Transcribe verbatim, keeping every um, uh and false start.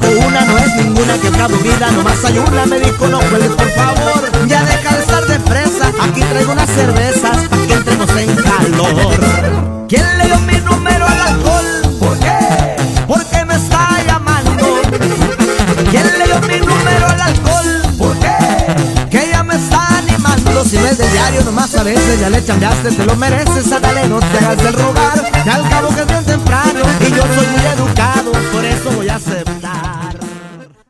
o una no es ninguna, que acabo vida, nomás hay una. Me dijo no cuelgues por favor, ya deja de estar de fresa. Aquí traigo unas cervezas pa' que entremos en calor. ¿Quién le dio mi número al alcohol? ¿Por qué? Porque me está llamando. ¿Quién le dio mi número al alcohol? ¿Por qué? Que ella me está animando. Si no es de diario, nomás a veces ya le chambeaste, te lo mereces. Ándale, no te hagas del rogar, que al cabo que es bien temprano y yo soy muy educado, por eso voy a hacer